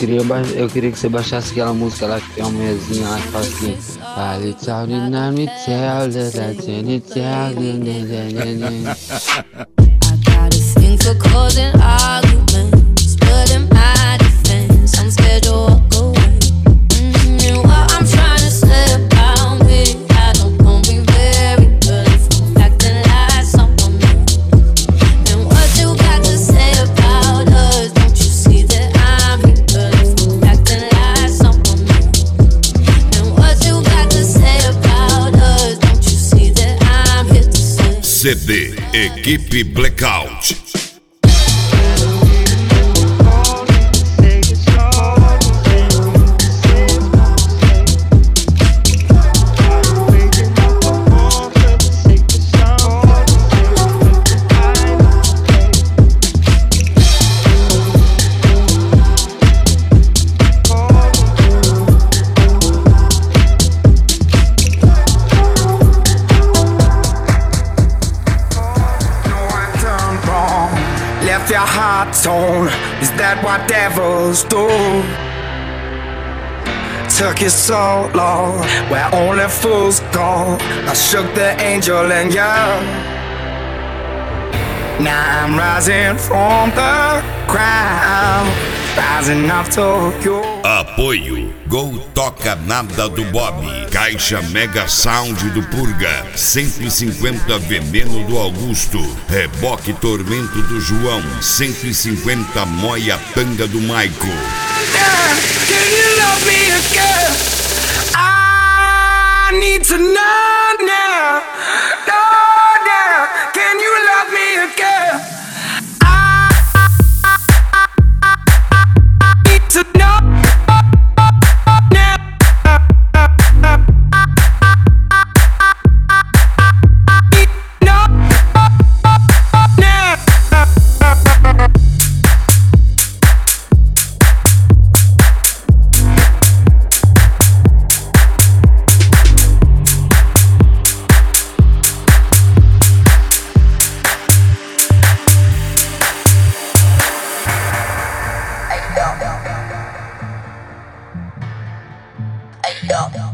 eu queria que você baixasse aquela música lá que tem uma mulherzinha lá que fala assim. I got a thing for causing arguments, but in my defense, I'm scared to walk away. And what I'm trying to say about me, I don't wanna be very good if I'm acting like someone new. And what you got to say about us? Don't you see that I'm here good if I'm acting like someone new? And what you got to say about us? Don't you see that I'm here to say? CD Equipe Blackout. Left your heart torn, is that what devils do? Took you so long, where only fools go. I shook the angel in you. Now I'm rising from the ground, rising up to you. Apoio Gol Toca Nada do Bob, Caixa Mega Sound do Purga, 150 Veneno do Augusto, Reboque Tormento do João, 150 Moia Tanga do Maico. Can you love me again? I need to know now. Oh, now. Can you love me again? I need to know now. Yo.